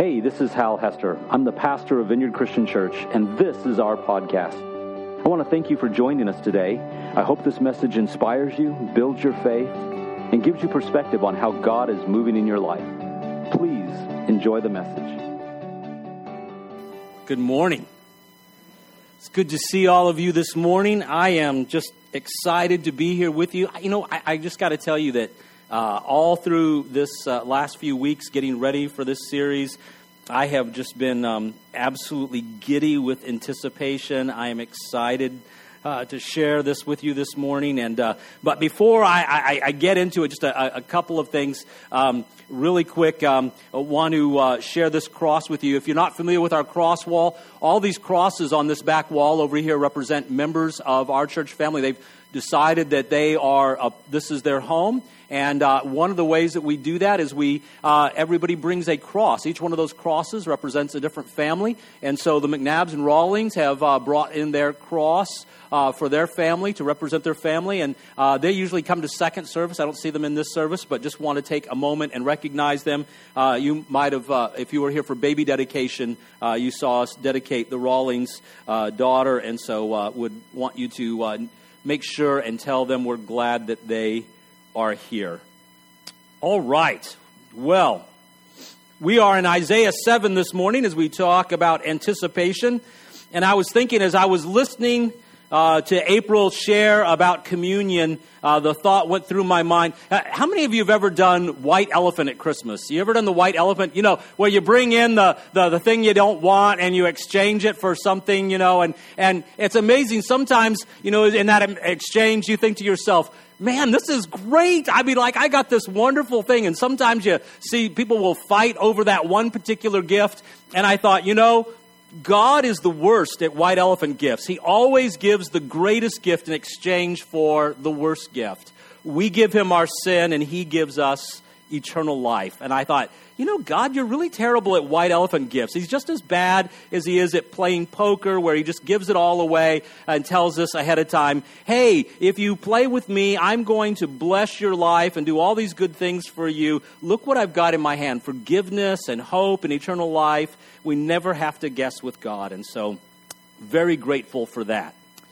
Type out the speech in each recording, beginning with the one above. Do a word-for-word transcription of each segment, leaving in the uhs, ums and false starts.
Hey, this is Hal Hester. I'm the pastor of Vineyard Christian Church, and this is our podcast. I want to thank you for joining us today. I hope this message inspires you, builds your faith, and gives you perspective on how God is moving in your life. Please enjoy the message. Good morning. It's good to see all of you this morning. I am just excited to be here with you. You know, I, I just got to tell you that uh, all through this uh, last few weeks getting ready for this series, I have just been um, absolutely giddy with anticipation. I am excited uh, to share this with you this morning. And uh, but before I, I, I get into it, just a, a couple of things um, really quick. Um, I want to uh, share this cross with you. If you're not familiar with our cross wall, all these crosses on this back wall over here represent members of our church family. They've decided that they are, uh, this is their home. And uh, one of the ways that we do that is we, uh, everybody brings a cross. Each one of those crosses represents a different family. And so the McNabbs and Rawlings have uh, brought in their cross uh, for their family, to represent their family. And uh, they usually come to second service. I don't see them in this service, but just want to take a moment and recognize them. Uh, you might have, uh, if you were here for baby dedication, uh, you saw us dedicate the Rawlings uh, daughter. And so uh, would want you to uh, make sure and tell them we're glad that they are here. All right. Well, we are in Isaiah seven this morning as we talk about anticipation. And I was thinking as I was listening uh, to April share about communion, uh, the thought went through my mind. Uh, how many of you have ever done white elephant at Christmas? You ever done the white elephant? You know, where you bring in the, the, the thing you don't want and you exchange it for something, you know, and, and it's amazing. Sometimes, you know, in that exchange, you think to yourself, man, this is great. I mean, like, I got this wonderful thing. And sometimes you see people will fight over that one particular gift. And I thought, you know, God is the worst at white elephant gifts. He always gives the greatest gift in exchange for the worst gift. We give him our sin, and he gives us eternal life. And I thought, you know, God, you're really terrible at white elephant gifts. He's just as bad as he is at playing poker, where he just gives it all away and tells us ahead of time, hey, if you play with me, I'm going to bless your life and do all these good things for you. Look what I've got in my hand, forgiveness and hope and eternal life. We never have to guess with God. And so, very grateful for that.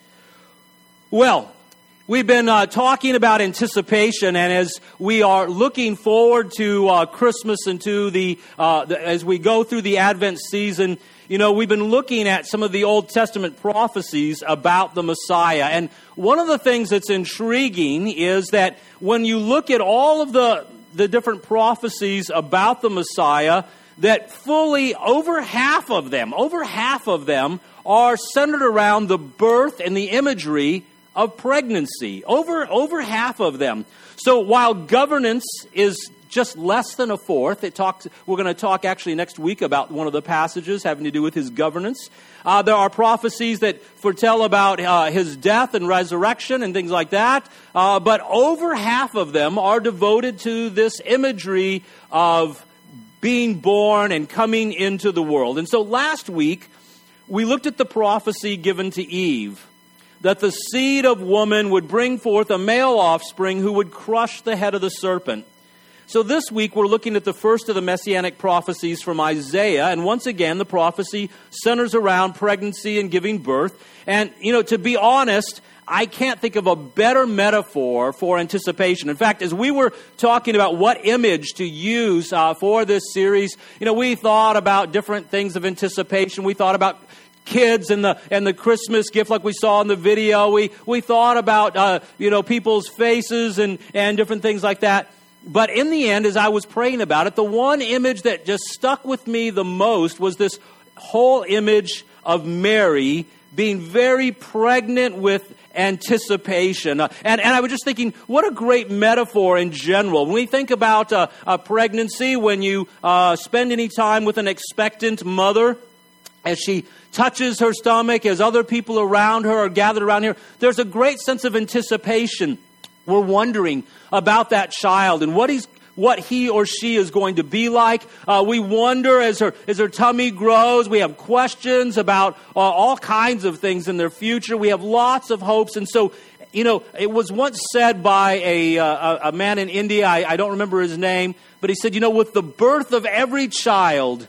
Well, we've been uh, talking about anticipation, and as we are looking forward to uh, Christmas and to the, uh, the, as we go through the Advent season, you know, we've been looking at some of the Old Testament prophecies about the Messiah. And one of the things that's intriguing is that when you look at all of the, the different prophecies about the Messiah, that fully over half of them, over half of them are centered around the birth and the imagery of pregnancy. Over, over half of them. So while governance is just less than a fourth, it talks. We're going to talk actually next week about one of the passages having to do with his governance. Uh, there are prophecies that foretell about uh, his death and resurrection and things like that. Uh, but over half of them are devoted to this imagery of being born and coming into the world. And so last week, we looked at the prophecy given to Eve, that the seed of woman would bring forth a male offspring who would crush the head of the serpent. So this week we're looking at the first of the messianic prophecies from Isaiah. And once again, the prophecy centers around pregnancy and giving birth. And, you know, to be honest, I can't think of a better metaphor for anticipation. In fact, as we were talking about what image to use uh, for this series, you know, we thought about different things of anticipation. We thought about kids and the and the Christmas gift, like we saw in the video. We we thought about uh, you know people's faces and and different things like that. But in the end, as I was praying about it, the one image that just stuck with me the most was this whole image of Mary being very pregnant with anticipation. Uh, and, and I was just thinking, what a great metaphor in general. When we think about uh, a pregnancy, when you uh, spend any time with an expectant mother, as she touches her stomach, as other people around her are gathered around her, there's a great sense of anticipation. We're wondering about that child and what he's what he or she is going to be like. Uh, we wonder as her as her tummy grows. We have questions about uh, all kinds of things in their future. We have lots of hopes. And so, you know, it was once said by a uh, a man in India, I, I don't remember his name, but he said, you know, with the birth of every child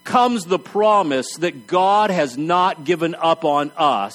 comes the promise that God has not given up on us,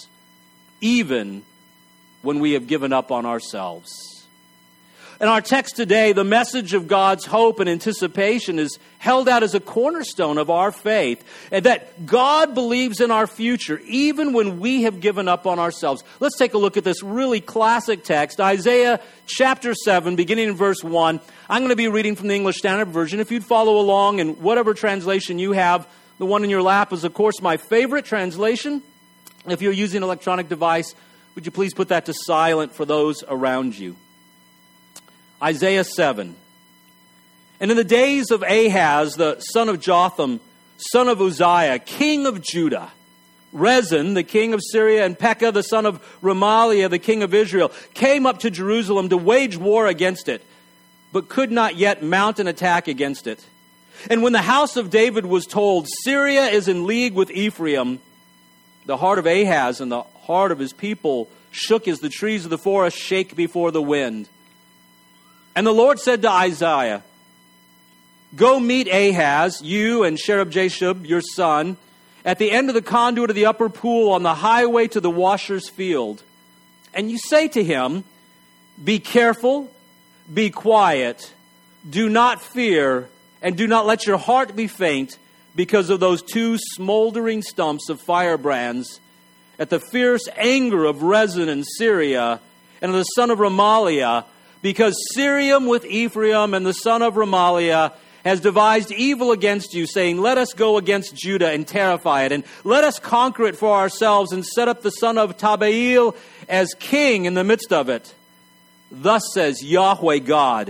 even when we have given up on ourselves. In our text today, the message of God's hope and anticipation is held out as a cornerstone of our faith, and that God believes in our future, even when we have given up on ourselves. Let's take a look at this really classic text, Isaiah chapter seven, beginning in verse one. I'm going to be reading from the English Standard Version. If you'd follow along in whatever translation you have, the one in your lap is, of course, my favorite translation. If you're using an electronic device, would you please put that to silent for those around you? Isaiah seven. And in the days of Ahaz, the son of Jotham, son of Uzziah, king of Judah, Rezin, the king of Syria, and Pekah, the son of Remaliah, the king of Israel, came up to Jerusalem to wage war against it, but could not yet mount an attack against it. And when the house of David was told, Syria is in league with Ephraim, the heart of Ahaz and the heart of his people shook as the trees of the forest shake before the wind. And the Lord said to Isaiah, go meet Ahaz, you and Shereb-Jashub, your son, at the end of the conduit of the upper pool on the highway to the washer's field. And you say to him, be careful, be quiet, do not fear, and do not let your heart be faint because of those two smoldering stumps of firebrands, at the fierce anger of Rezin and Syria, and of the son of Remaliah, because Syriam with Ephraim and the son of Remaliah has devised evil against you, saying, let us go against Judah and terrify it, and let us conquer it for ourselves, and set up the son of Tabael as king in the midst of it. Thus says Yahweh God,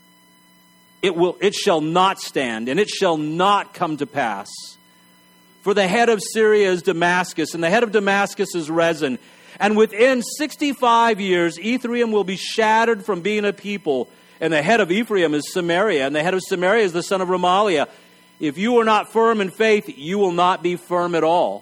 it will, it shall not stand, and it shall not come to pass. For the head of Syria is Damascus, and the head of Damascus is Rezin. And within sixty-five years, Ephraim will be shattered from being a people. And the head of Ephraim is Samaria, and the head of Samaria is the son of Remaliah. If you are not firm in faith, you will not be firm at all.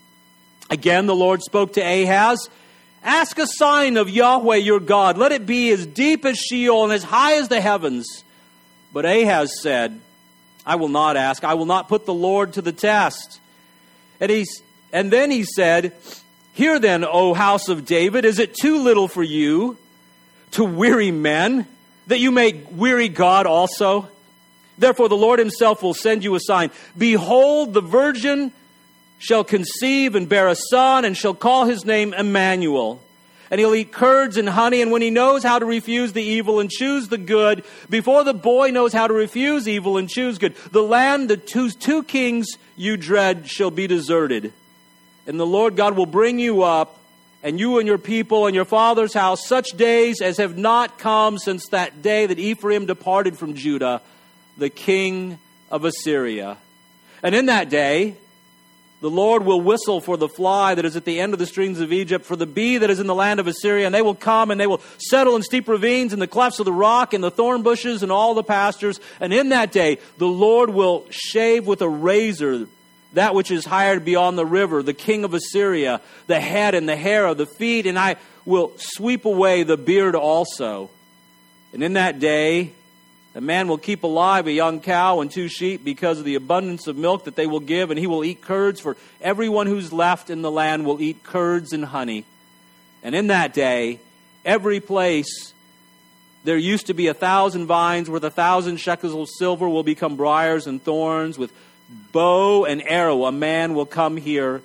Again, the Lord spoke to Ahaz, ask a sign of Yahweh your God. Let it be as deep as Sheol and as high as the heavens. But Ahaz said, I will not ask. I will not put the Lord to the test. And, he's, and then he said, hear then, O house of David, is it too little for you to weary men, that you may weary God also? Therefore the Lord himself will send you a sign. Behold, the virgin shall conceive and bear a son, and shall call his name Emmanuel. And he'll eat curds and honey, and when he knows how to refuse the evil and choose the good, before the boy knows how to refuse evil and choose good, the land that whose two kings you dread shall be deserted. And the Lord God will bring you up, and you and your people and your father's house, such days as have not come since that day that Ephraim departed from Judah, the king of Assyria. And in that day, the Lord will whistle for the fly that is at the end of the streams of Egypt, for the bee that is in the land of Assyria, and they will come and they will settle in steep ravines, in the clefts of the rock, in the thorn bushes, and all the pastures. And in that day, the Lord will shave with a razor that which is hired beyond the river, the king of Assyria, the head and the hair of the feet, and I will sweep away the beard also. And in that day, a man will keep alive a young cow and two sheep because of the abundance of milk that they will give, and he will eat curds, for everyone who's left in the land will eat curds and honey. And in that day, every place there used to be a thousand vines worth a thousand shekels of silver will become briars and thorns. With bow and arrow a man will come here,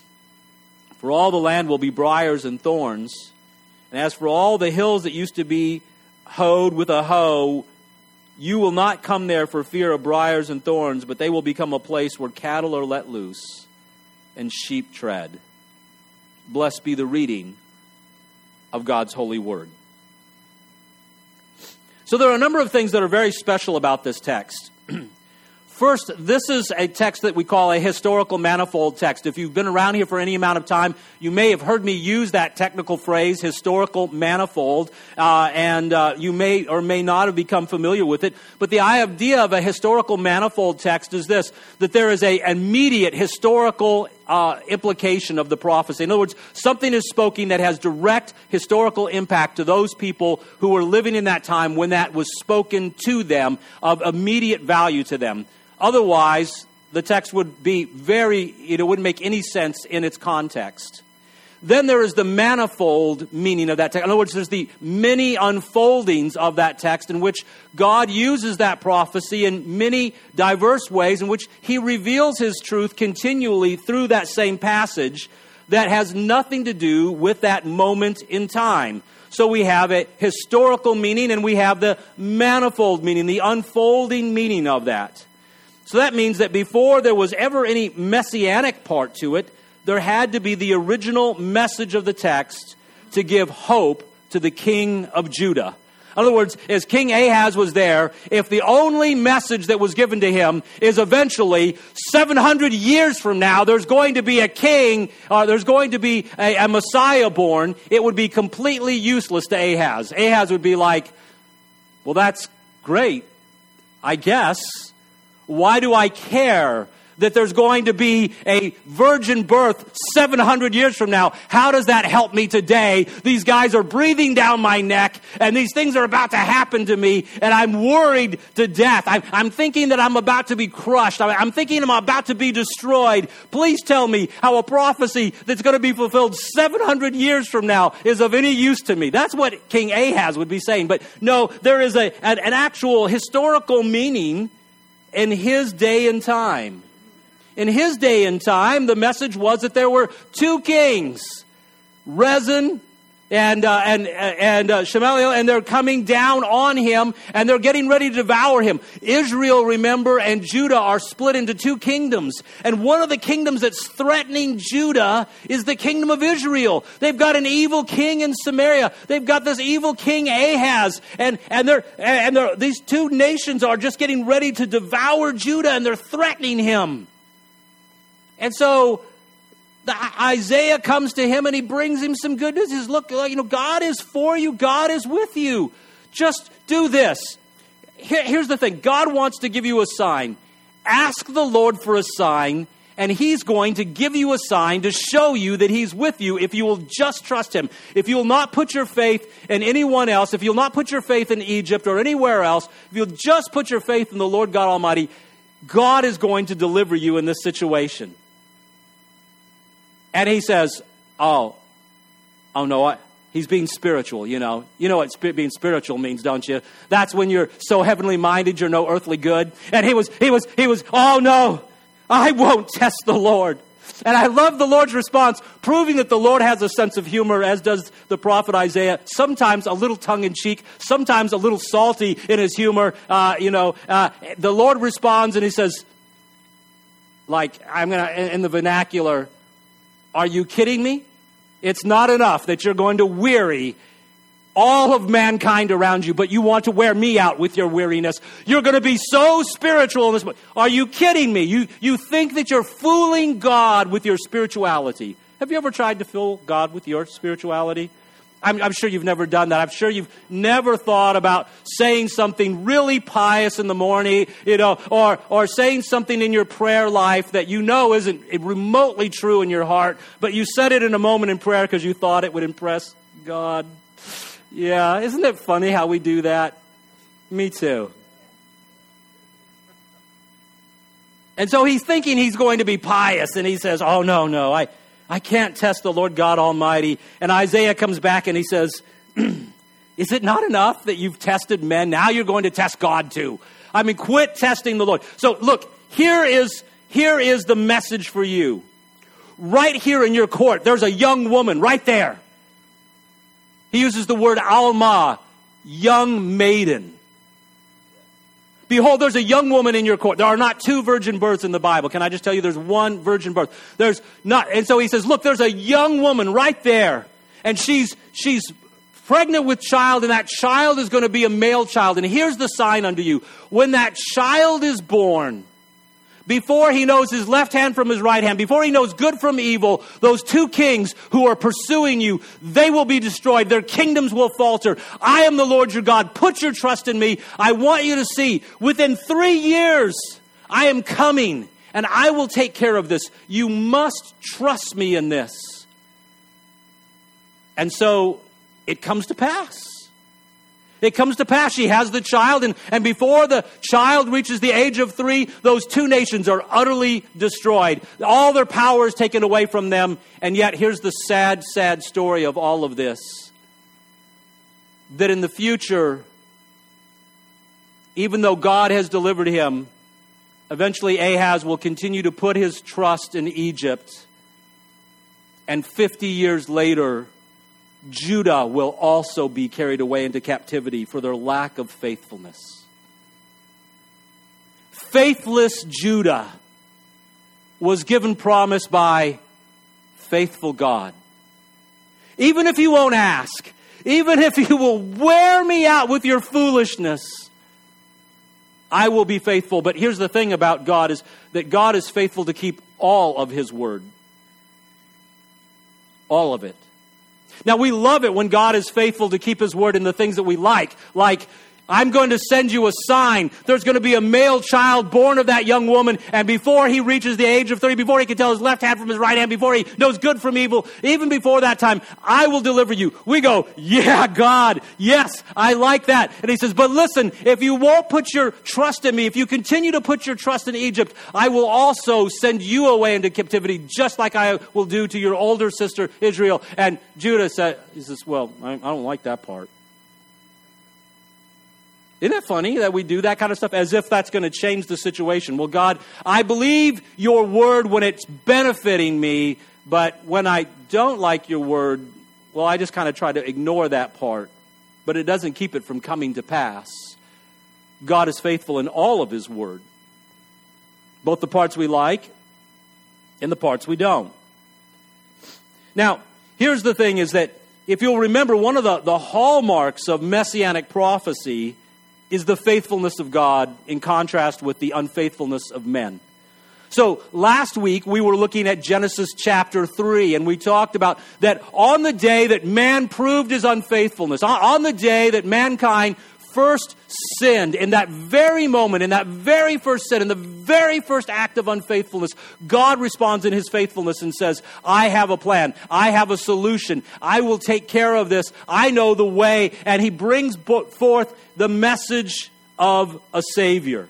for all the land will be briars and thorns. And as for all the hills that used to be hoed with a hoe, you will not come there for fear of briars and thorns, but they will become a place where cattle are let loose and sheep tread. Blessed be the reading of God's holy word. So there are a number of things that are very special about this text. First, this is a text that we call a historical manifold text. If you've been around here for any amount of time, you may have heard me use that technical phrase, historical manifold, uh, and uh, you may or may not have become familiar with it. But the idea of a historical manifold text is this, that there is a immediate historical uh, implication of the prophecy. In other words, something is spoken that has direct historical impact to those people who were living in that time when that was spoken to them, of immediate value to them. Otherwise, the text would be very, it wouldn't make any sense in its context. Then there is the manifold meaning of that text. In other words, there's the many unfoldings of that text in which God uses that prophecy in many diverse ways, in which He reveals His truth continually through that same passage that has nothing to do with that moment in time. So we have a historical meaning and we have the manifold meaning, the unfolding meaning of that. So that means that before there was ever any messianic part to it, there had to be the original message of the text to give hope to the king of Judah. In other words, as King Ahaz was there, if the only message that was given to him is eventually seven hundred years from now, there's going to be a king, or there's going to be a, a Messiah born, it would be completely useless to Ahaz. Ahaz would be like, well, that's great, I guess. Why do I care that there's going to be a virgin birth seven hundred years from now? How does that help me today? These guys are breathing down my neck, and these things are about to happen to me, and I'm worried to death. I'm, I'm thinking that I'm about to be crushed. I'm, I'm thinking I'm about to be destroyed. Please tell me how a prophecy that's going to be fulfilled seven hundred years from now is of any use to me. That's what King Ahaz would be saying. But no, there is a, an, an actual historical meaning in his day and time. In his day and time, the message was that there were two kings, Rezin and uh, and and uh, Shemaliel, and they're coming down on him, and they're getting ready to devour him. Israel, remember, and Judah are split into two kingdoms, and one of the kingdoms that's threatening Judah is the kingdom of Israel. They've got an evil king in Samaria. They've got this evil king Ahaz, and and they're and they're, these two nations are just getting ready to devour Judah, and they're threatening him. And so the, Isaiah comes to him and he brings him some good news. He says, look, you know, God is for you. God is with you. Just do this. Here, here's the thing. God wants to give you a sign. Ask the Lord for a sign, and He's going to give you a sign to show you that He's with you if you will just trust Him. If you will not put your faith in anyone else, if you'll not put your faith in Egypt or anywhere else, if you'll just put your faith in the Lord God Almighty, God is going to deliver you in this situation. And he says, oh, oh no, I, he's being spiritual, you know. You know what sp- being spiritual means, don't you? That's when you're so heavenly minded, you're no earthly good. And he was, he was, he was, oh no, I won't test the Lord. And I love the Lord's response, proving that the Lord has a sense of humor, as does the prophet Isaiah. Sometimes a little tongue-in-cheek, sometimes a little salty in his humor. Uh, you know, uh, the Lord responds and he says, like, I'm going to, in the vernacular, are you kidding me? It's not enough that you're going to weary all of mankind around you, but you want to wear me out with your weariness. You're going to be so spiritual in this way. Are you kidding me? You, you think that you're fooling God with your spirituality. Have you ever tried to fool God with your spirituality? I'm, I'm sure you've never done that. I'm sure you've never thought about saying something really pious in the morning, you know, or or saying something in your prayer life that you know isn't remotely true in your heart, but you said it in a moment in prayer because you thought it would impress God. Yeah, isn't it funny how we do that? Me too. And so he's thinking he's going to be pious, and he says, oh, no, no, I... I can't test the Lord God Almighty. And Isaiah comes back and he says, is it not enough that you've tested men? Now you're going to test God too. I mean, quit testing the Lord. So look, here is, here is the message for you. Right here in your court, there's a young woman right there. He uses the word Alma, young maiden. Behold, there's a young woman in your court. There are not two virgin births in the Bible. Can I just tell you, there's one virgin birth. There's not. And so he says, look, there's a young woman right there. And she's she's pregnant with child, and that child is going to be a male child. And here's the sign unto you. When that child is born, before he knows his left hand from his right hand, before he knows good from evil, those two kings who are pursuing you, they will be destroyed. Their kingdoms will falter. I am the Lord your God. Put your trust in me. I want you to see, within three years, I am coming, and I will take care of this. You must trust me in this. And so it comes to pass. It comes to pass. She has the child, and, and before the child reaches the age of three, those two nations are utterly destroyed. All their power is taken away from them, and yet here's the sad, sad story of all of this. That in the future, even though God has delivered him, eventually Ahaz will continue to put his trust in Egypt, and fifty years later, Judah will also be carried away into captivity for their lack of faithfulness. Faithless Judah was given promise by faithful God. Even if you won't ask, even if you will wear me out with your foolishness, I will be faithful. But here's the thing about God is that God is faithful to keep all of his word. All of it. Now, we love it when God is faithful to keep his word in the things that we like. Like, I'm going to send you a sign. There's going to be a male child born of that young woman, and before he reaches the age of thirty, before he can tell his left hand from his right hand, before he knows good from evil, even before that time, I will deliver you. We go, yeah, God, yes, I like that. And he says, but listen, if you won't put your trust in me, if you continue to put your trust in Egypt, I will also send you away into captivity, just like I will do to your older sister Israel. And Judah said, he says, well, I, I don't like that part. Isn't it funny that we do that kind of stuff as if that's going to change the situation? Well, God, I believe your word when it's benefiting me, but when I don't like your word, well, I just kind of try to ignore that part. But it doesn't keep it from coming to pass. God is faithful in all of his word. Both the parts we like and the parts we don't. Now, here's the thing is that if you'll remember, one of the, the hallmarks of messianic prophecy is the faithfulness of God in contrast with the unfaithfulness of men. So last week we were looking at Genesis chapter three, and we talked about that on the day that man proved his unfaithfulness, on the day that mankind first sinned, in that very moment, in that very first sin, in the very first act of unfaithfulness, God responds in his faithfulness and says, I have a plan. I have a solution. I will take care of this. I know the way. And he brings forth the message of a Savior.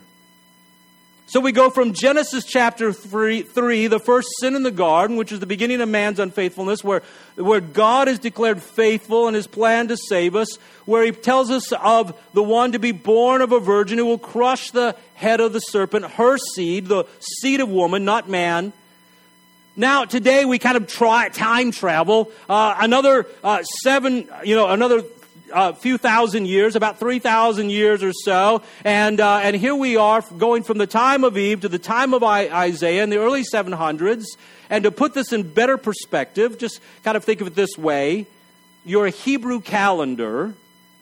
So we go from Genesis chapter three, three, the first sin in the garden, which is the beginning of man's unfaithfulness, where, where God is declared faithful in his plan to save us, where he tells us of the one to be born of a virgin who will crush the head of the serpent, her seed, the seed of woman, not man. Now, today we kind of try time travel, uh, another uh, seven, you know, another a few thousand years, about three thousand years or so. And uh, and here we are going from the time of Eve to the time of I- Isaiah in the early seven hundreds. And to put this in better perspective, just kind of think of it this way. Your Hebrew calendar,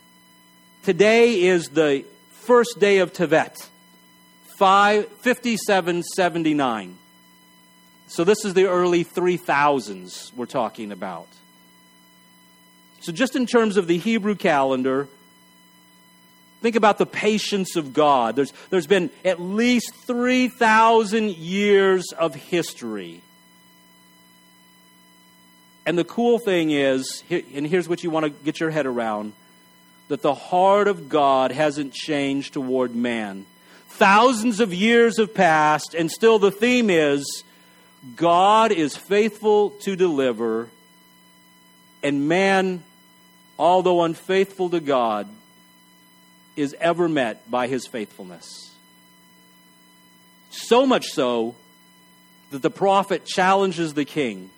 today is the first day of Tevet, fifty-seven seventy-nine. So this is the early three thousands we're talking about. So just in terms of the Hebrew calendar, think about the patience of God. There's, there's been at least three thousand years of history. And the cool thing is, and here's what you want to get your head around, that the heart of God hasn't changed toward man. Thousands of years have passed, and still the theme is, God is faithful to deliver, and man, although unfaithful to God, is ever met by his faithfulness. So much so that the prophet challenges the king.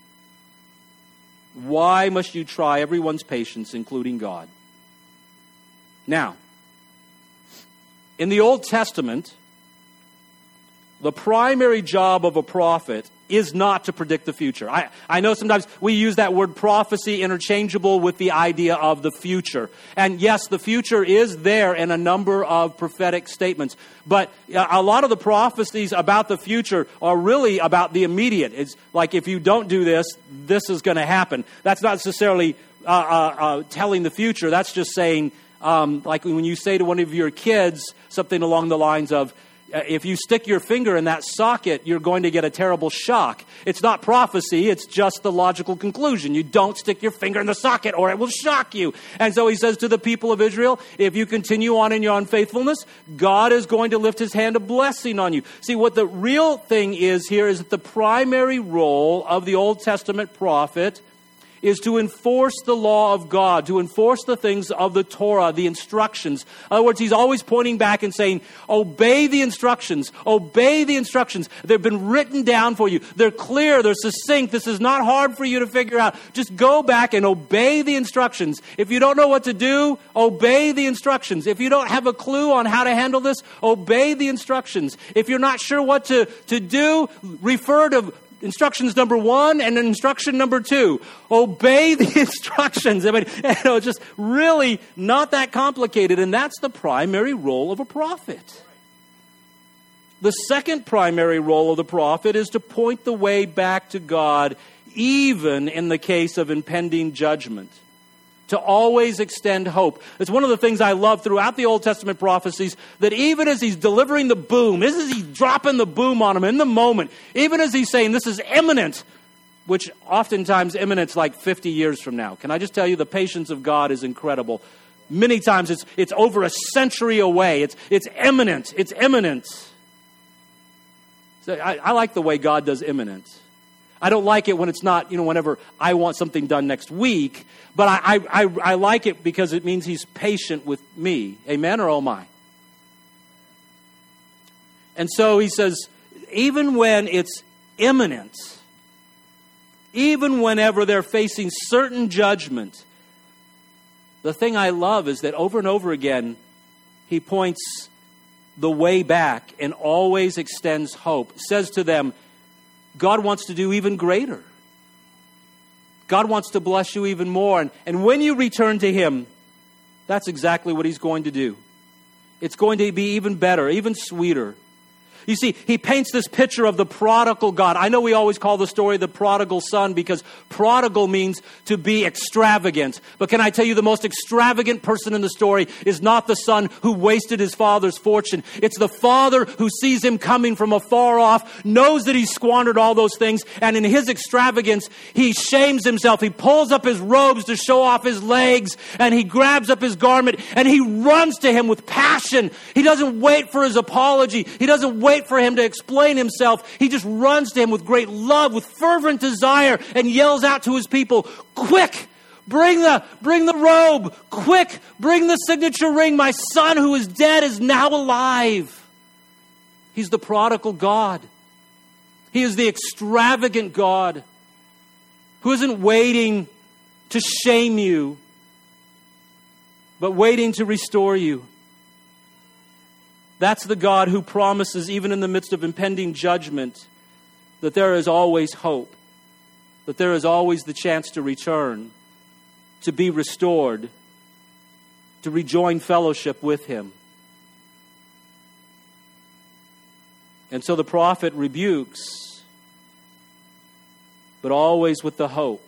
Why must you try everyone's patience, including God? Now, in the Old Testament, the primary job of a prophet is not to predict the future. I, I know sometimes we use that word prophecy interchangeable with the idea of the future. And yes, the future is there in a number of prophetic statements. But a lot of the prophecies about the future are really about the immediate. It's like, if you don't do this, this is going to happen. That's not necessarily uh, uh, uh, telling the future. That's just saying, um, like when you say to one of your kids something along the lines of, if you stick your finger in that socket, you're going to get a terrible shock. It's not prophecy, it's just the logical conclusion. You don't stick your finger in the socket or it will shock you. And so he says to the people of Israel, if you continue on in your unfaithfulness, God is going to lift his hand of blessing on you. See, what the real thing is here is that the primary role of the Old Testament prophet is to enforce the law of God, to enforce the things of the Torah, the instructions. In other words, he's always pointing back and saying, obey the instructions, obey the instructions. They've been written down for you. They're clear, they're succinct. This is not hard for you to figure out. Just go back and obey the instructions. If you don't know what to do, obey the instructions. If you don't have a clue on how to handle this, obey the instructions. If you're not sure what to, to do, refer to instructions number one and instruction number two. Obey the instructions. I mean, you know, it's just really not that complicated, and that's the primary role of a prophet. The second primary role of the prophet is to point the way back to God, even in the case of impending judgment. To always extend hope. It's one of the things I love throughout the Old Testament prophecies, that even as he's delivering the boom, as he's dropping the boom on him in the moment, even as he's saying this is imminent, which oftentimes imminent's like fifty years from now. Can I just tell you, the patience of God is incredible. Many times it's it's over a century away. It's it's imminent. It's imminent. So I, I like the way God does imminent. I don't like it when it's not, you know, whenever I want something done next week. But I, I, I, I like it because it means he's patient with me. Amen or oh my? And so he says, even when it's imminent, even whenever they're facing certain judgment, the thing I love is that over and over again, he points the way back and always extends hope. Says to them, God wants to do even greater. God wants to bless you even more. And, and when you return to him, that's exactly what he's going to do. It's going to be even better, even sweeter. You see, he paints this picture of the prodigal God. I know we always call the story the prodigal son because prodigal means to be extravagant. But can I tell you, the most extravagant person in the story is not the son who wasted his father's fortune. It's the father who sees him coming from afar off, knows that he's squandered all those things, and in his extravagance, he shames himself. He pulls up his robes to show off his legs, and he grabs up his garment, and he runs to him with passion. He doesn't wait for his apology. He doesn't wait for him to explain himself. He just runs to him with great love, with fervent desire, and yells out to his people, quick, bring the, bring the robe, quick, bring the signature ring. My son who is dead is now alive. He's the prodigal God. He is the extravagant God who isn't waiting to shame you, but waiting to restore you. That's the God who promises, even in the midst of impending judgment, that there is always hope, that there is always the chance to return, to be restored, to rejoin fellowship with him. And so the prophet rebukes, but always with the hope.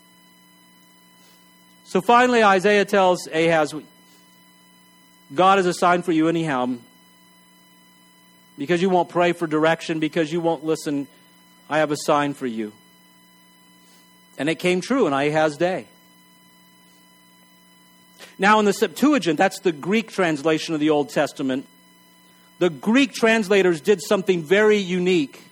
So finally, Isaiah tells Ahaz, God is a sign for you anyhow. Because you won't pray for direction, because you won't listen, I have a sign for you. And it came true in Ahaz's day. Now in the Septuagint, that's the Greek translation of the Old Testament, the Greek translators did something very unique.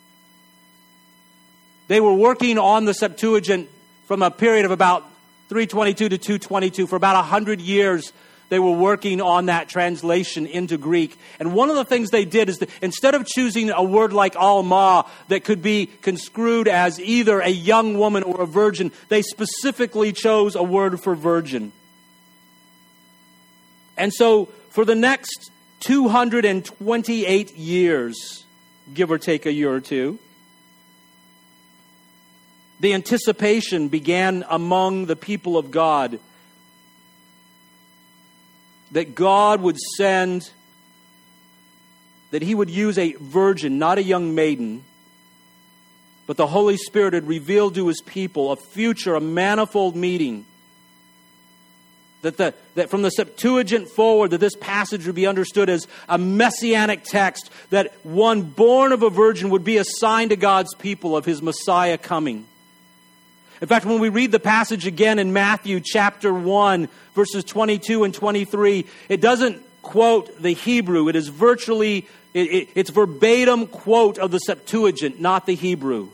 They were working on the Septuagint from a period of about three twenty-two to two twenty-two. For about one hundred years, they were working on that translation into Greek. And one of the things they did is that instead of choosing a word like alma that could be construed as either a young woman or a virgin, they specifically chose a word for virgin. And so for the next two hundred twenty-eight years, give or take a year or two, the anticipation began among the people of God that God would send, that he would use a virgin, not a young maiden, but the Holy Spirit had revealed to his people a future, a manifold meeting That, the, that from the Septuagint forward, that this passage would be understood as a messianic text, that one born of a virgin would be a sign to God's people of his Messiah coming. In fact, when we read the passage again in Matthew chapter one, verses twenty-two and twenty-three, it doesn't quote the Hebrew. It is virtually, it, it, it's verbatim quote of the Septuagint, not the Hebrew.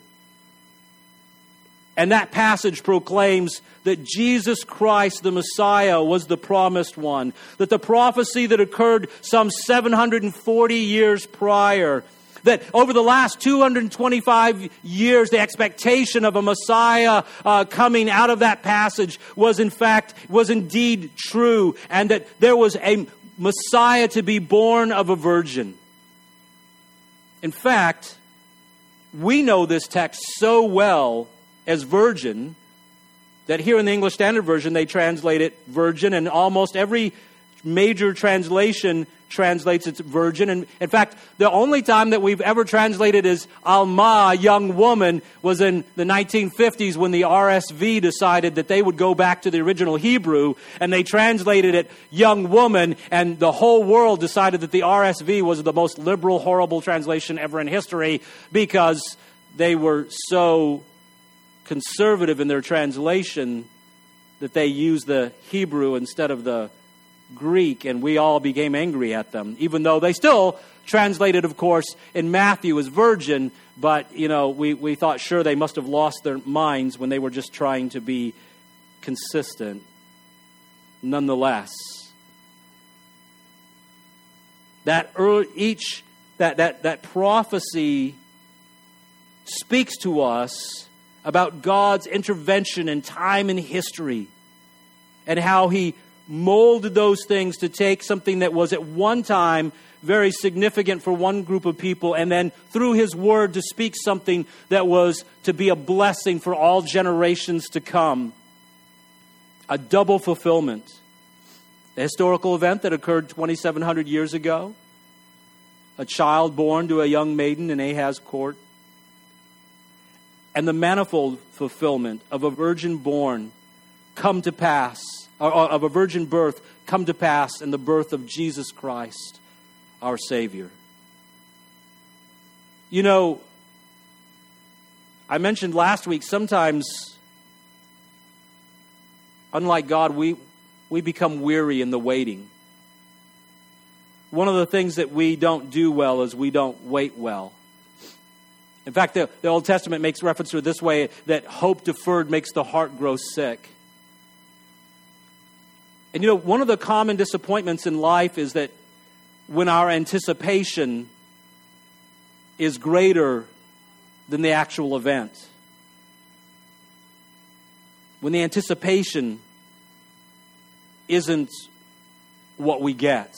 And that passage proclaims that Jesus Christ, the Messiah, was the promised one. That the prophecy that occurred some seven hundred forty years prior, that over the last two hundred twenty-five years, the expectation of a Messiah uh, coming out of that passage was in fact, was indeed true. And that there was a Messiah to be born of a virgin. In fact, we know this text so well as virgin, that here in the English Standard Version, they translate it virgin, and almost every major translation translates it virgin. And in fact, the only time that we've ever translated as Alma, young woman, was in the nineteen fifties when the R S V decided that they would go back to the original Hebrew, and they translated it young woman, and the whole world decided that the R S V was the most liberal, horrible translation ever in history, because they were so conservative in their translation that they used the Hebrew instead of the Greek, and we all became angry at them, even though they still translated, of course, in Matthew as virgin, but, you know, we, we thought, sure, they must have lost their minds when they were just trying to be consistent. Nonetheless, that early, each that, that, that prophecy speaks to us about God's intervention in time and history, and how he molded those things to take something that was at one time very significant for one group of people, and then through his word to speak something that was to be a blessing for all generations to come. A double fulfillment. A historical event that occurred twenty-seven hundred years ago. A child born to a young maiden in Ahaz's court. And the manifold fulfillment of a virgin born come to pass, or of a virgin birth come to pass in the birth of Jesus Christ, our Savior. You know, I mentioned last week, sometimes, unlike God, we, we become weary in the waiting. One of the things that we don't do well is we don't wait well. In fact, the, the Old Testament makes reference to it this way, that hope deferred makes the heart grow sick. And you know, one of the common disappointments in life is that when our anticipation is greater than the actual event. When the anticipation isn't what we get.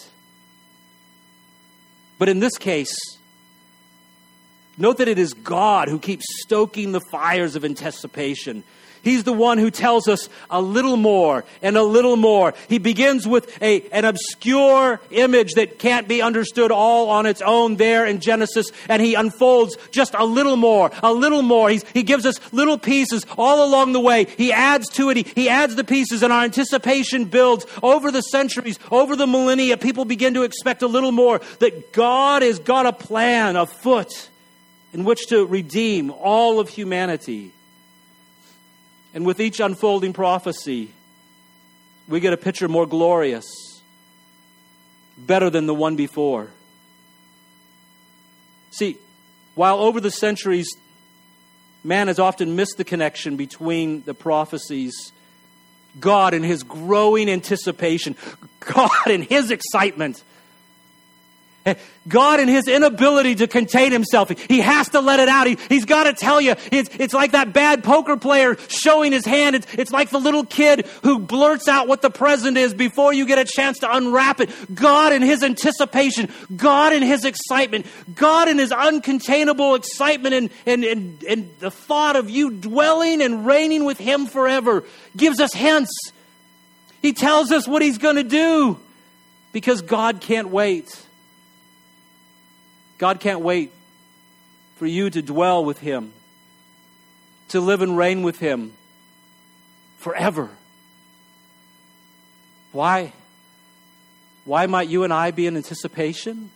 But in this case, note that it is God who keeps stoking the fires of anticipation. He's the one who tells us a little more and a little more. He begins with a, an obscure image that can't be understood all on its own there in Genesis, and he unfolds just a little more, a little more. He's, he gives us little pieces all along the way. He adds to it. He, he adds the pieces, and our anticipation builds over the centuries, over the millennia. People begin to expect a little more, that God has got a plan afoot in which to redeem all of humanity. And with each unfolding prophecy, we get a picture more glorious, better than the one before. See, while over the centuries, man has often missed the connection between the prophecies, God in his growing anticipation, God in his excitement, God in his inability to contain himself, he has to let it out. He, he's got to tell you. It's, it's like that bad poker player showing his hand. It's, it's like the little kid who blurts out what the present is before you get a chance to unwrap it. God in his anticipation, God in his excitement, God in his uncontainable excitement and, and, and, and the thought of you dwelling and reigning with him forever gives us hints. He tells us what he's going to do because God can't wait. God can't wait for you to dwell with him, to live and reign with him forever. Why? Why might you and I be in anticipation?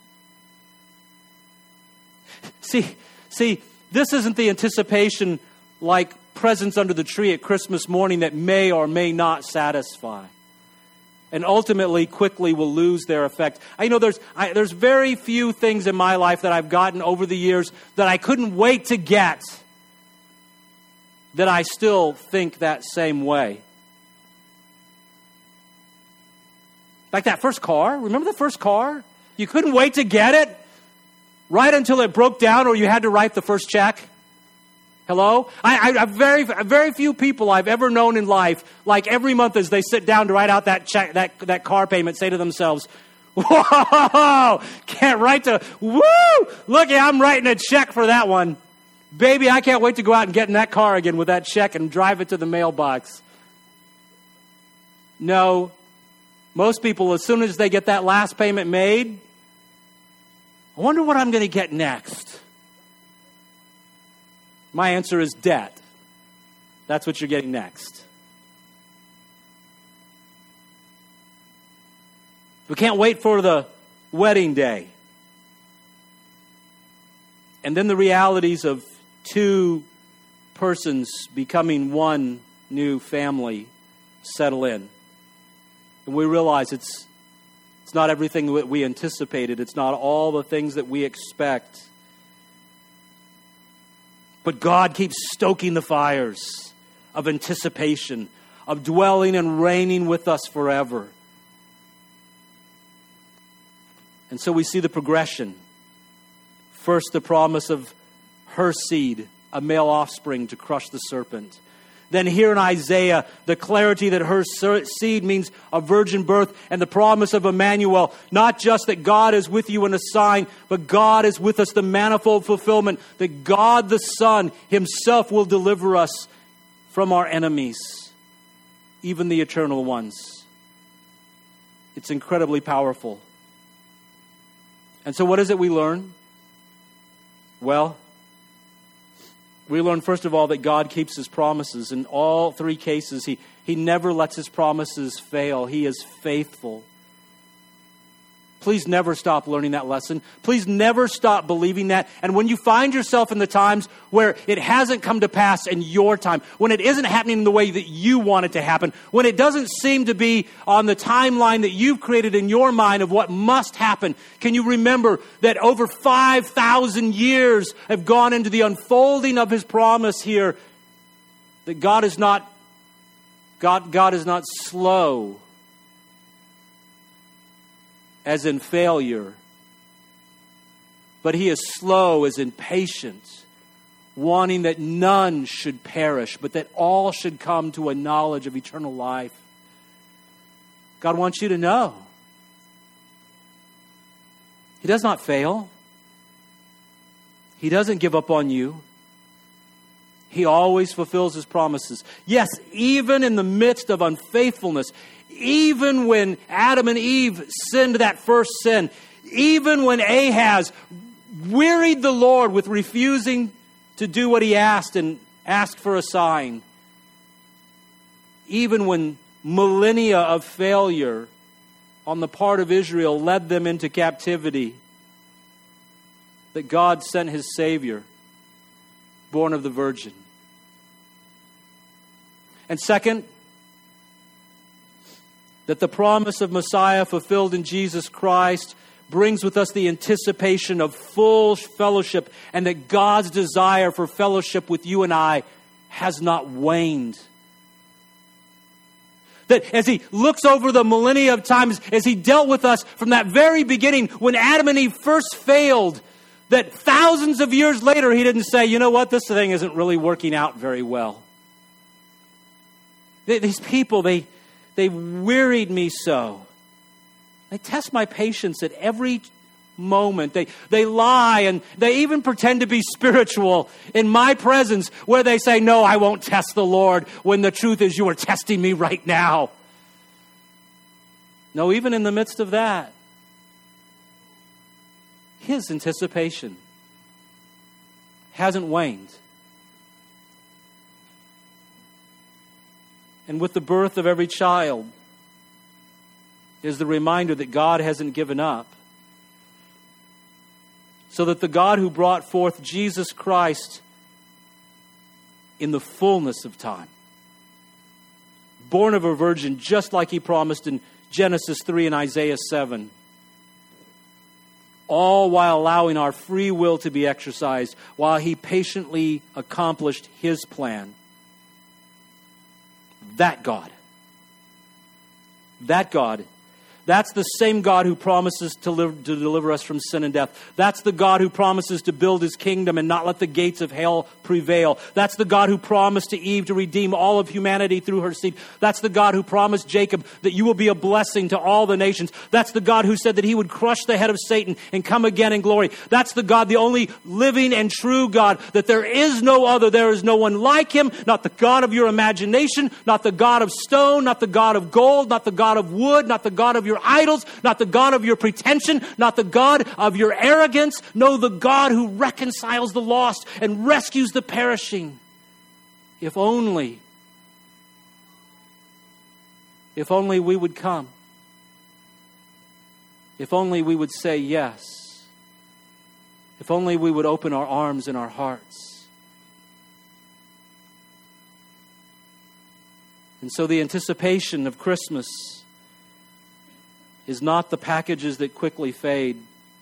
See, see, this isn't the anticipation like presents under the tree at Christmas morning that may or may not satisfy, and ultimately quickly will lose their effect. I know there's I, there's very few things in my life that I've gotten over the years that I couldn't wait to get, that I still think that same way. Like that first car. Remember the first car? You couldn't wait to get it right until it broke down or you had to write the first check. Hello? I, I, I very, very few people I've ever known in life, like every month as they sit down to write out that check, that, that car payment, say to themselves, whoa, can't write to, woo, look, I'm writing a check for that one. Baby, I can't wait to go out and get in that car again with that check and drive it to the mailbox. No, most people, as soon as they get that last payment made, I wonder what I'm going to get next. My answer is debt. That's what you're getting next. We can't wait for the wedding day. And then the realities of two persons becoming one new family settle in. And we realize it's it's not everything that we anticipated. It's not all the things that we expect. But God keeps stoking the fires of anticipation, of dwelling and reigning with us forever. And so we see the progression. First, the promise of her seed, a male offspring to crush the serpent. Then here in Isaiah, the clarity that her seed means a virgin birth and the promise of Emmanuel. Not just that God is with you in a sign, but God is with us, the manifold fulfillment that God the Son himself will deliver us from our enemies, even the eternal ones. It's incredibly powerful. And so what is it we learn? Well, we learn, first of all, that God keeps his promises. In all three cases, he, he never lets his promises fail. He is faithful. Please never stop learning that lesson. Please never stop believing that. And when you find yourself in the times where it hasn't come to pass in your time, when it isn't happening in the way that you want it to happen, when it doesn't seem to be on the timeline that you've created in your mind of what must happen, can you remember that over five thousand years have gone into the unfolding of his promise here, that God is not, God, God is not slow as in failure, but he is slow as in patient, wanting that none should perish, but that all should come to a knowledge of eternal life. God wants you to know. He does not fail. He doesn't give up on you. He always fulfills his promises. Yes, even in the midst of unfaithfulness, even when Adam and Eve sinned that first sin, even when Ahaz wearied the Lord with refusing to do what he asked and asked for a sign, even when millennia of failure on the part of Israel led them into captivity, that God sent his Savior, born of the Virgin. And second, that the promise of Messiah fulfilled in Jesus Christ brings with us the anticipation of full fellowship, and that God's desire for fellowship with you and I has not waned. That as he looks over the millennia of times, as he dealt with us from that very beginning, when Adam and Eve first failed, that thousands of years later he didn't say, you know what, this thing isn't really working out very well. These people, they... They wearied me so. They test my patience at every moment. They they lie and they even pretend to be spiritual in my presence, where they say, no, I won't test the Lord, when the truth is you are testing me right now. No, even in the midst of that, his anticipation hasn't waned. And with the birth of every child, is the reminder that God hasn't given up. So that the God who brought forth Jesus Christ in the fullness of time, born of a virgin, just like He promised in Genesis three and Isaiah seven, all while allowing our free will to be exercised, while He patiently accomplished His plan. That God, that God, that's the same God who promises to, live, to deliver us from sin and death. That's the God who promises to build His kingdom and not let the gates of hell prevail. That's the God who promised to Eve to redeem all of humanity through her seed. That's the God who promised Jacob that you will be a blessing to all the nations. That's the God who said that He would crush the head of Satan and come again in glory. That's the God, the only living and true God, that there is no other. There is no one like Him, not the God of your imagination, not the God of stone, not the God of gold, not the God of wood, not the God of your idols, not the God of your pretension, not the God of your arrogance. No, the God who reconciles the lost and rescues the perishing. If only, if only we would come. If only we would say yes. If only we would open our arms and our hearts. And so the anticipation of Christmas is not the packages that quickly fade.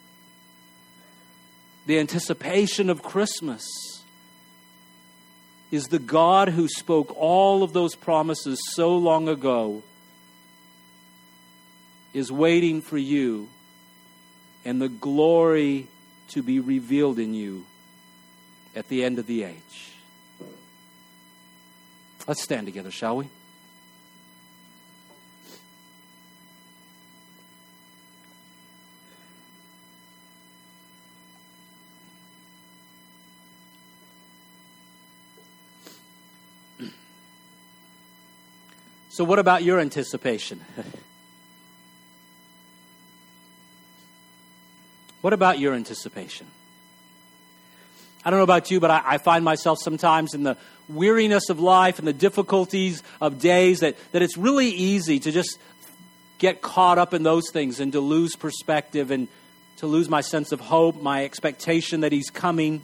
The anticipation of Christmas is the God who spoke all of those promises so long ago is waiting for you and the glory to be revealed in you at the end of the age. Let's stand together, shall we? So what about your anticipation? What about your anticipation? I don't know about you, but I, I find myself sometimes in the weariness of life and the difficulties of days that, that it's really easy to just get caught up in those things and to lose perspective and to lose my sense of hope, my expectation that He's coming.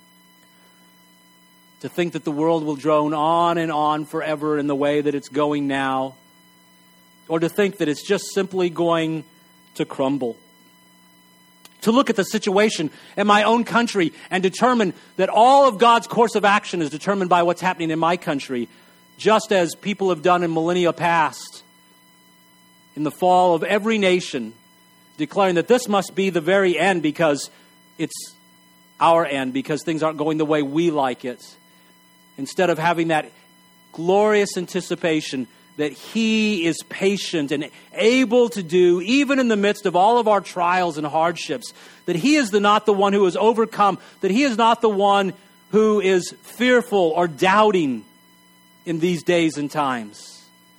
To think that the world will drone on and on forever in the way that it's going now. Or to think that it's just simply going to crumble. To look at the situation in my own country and determine that all of God's course of action is determined by what's happening in my country, just as people have done in millennia past, in the fall of every nation, declaring that this must be the very end because it's our end, because things aren't going the way we like it. Instead of having that glorious anticipation that He is patient and able to do, even in the midst of all of our trials and hardships, that He is the, not the one who is overcome, that He is not the one who is fearful or doubting in these days and times.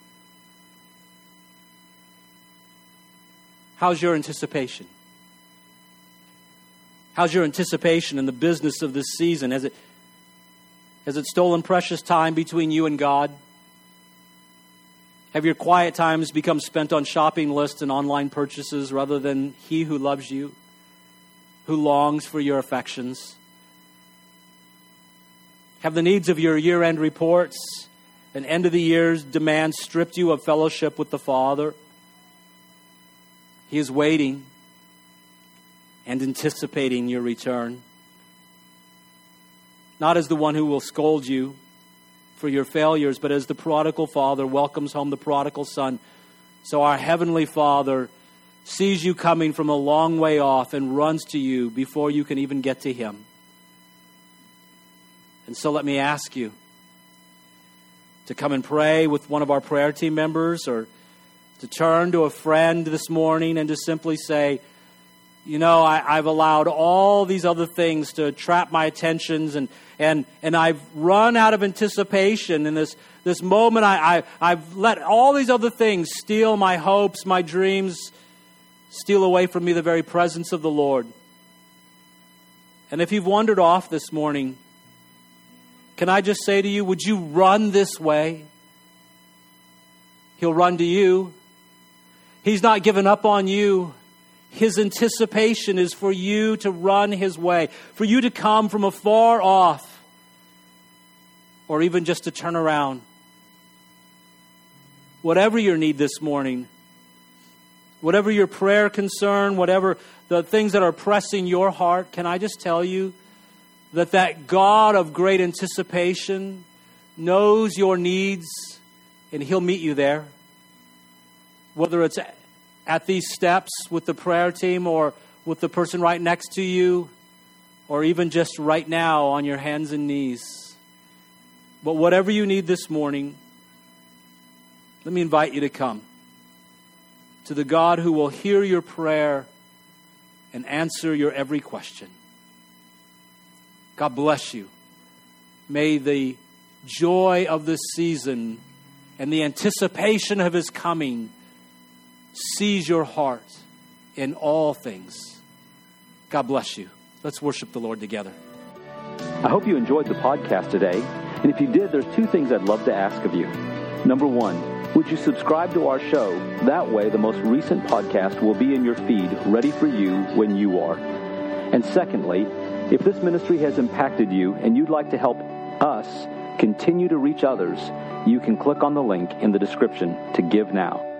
How's your anticipation? How's your anticipation in the business of this season? Has it Has it stolen precious time between you and God? Have your quiet times become spent on shopping lists and online purchases rather than He who loves you, who longs for your affections? Have the needs of your year-end reports and end-of-the-year's demands stripped you of fellowship with the Father? He is waiting and anticipating your return. Not as the one who will scold you for your failures, but as the prodigal father welcomes home the prodigal son. So our Heavenly Father sees you coming from a long way off and runs to you before you can even get to Him. And so let me ask you to come and pray with one of our prayer team members, or to turn to a friend this morning and to simply say, you know, I, I've allowed all these other things to trap my attentions, and and and I've run out of anticipation in this this moment. I, I I've let all these other things steal my hopes, my dreams, steal away from me the very presence of the Lord. And if you've wandered off this morning, can I just say to you, would you run this way? He'll run to you. He's not given up on you. His anticipation is for you to run His way, for you to come from afar off, or even just to turn around. Whatever your need this morning, whatever your prayer concern, whatever the things that are pressing your heart, can I just tell you that that God of great anticipation knows your needs and He'll meet you there. Whether it's at these steps with the prayer team or with the person right next to you, or even just right now on your hands and knees. But whatever you need this morning, let me invite you to come to the God who will hear your prayer and answer your every question. God bless you. May the joy of this season and the anticipation of His coming seize your heart in all things. God bless you. Let's worship the Lord together. I hope you enjoyed the podcast today. And if you did, there's two things I'd love to ask of you. Number one, would you subscribe to our show? That way, the most recent podcast will be in your feed, ready for you when you are. And secondly, if this ministry has impacted you and you'd like to help us continue to reach others, you can click on the link in the description to give now.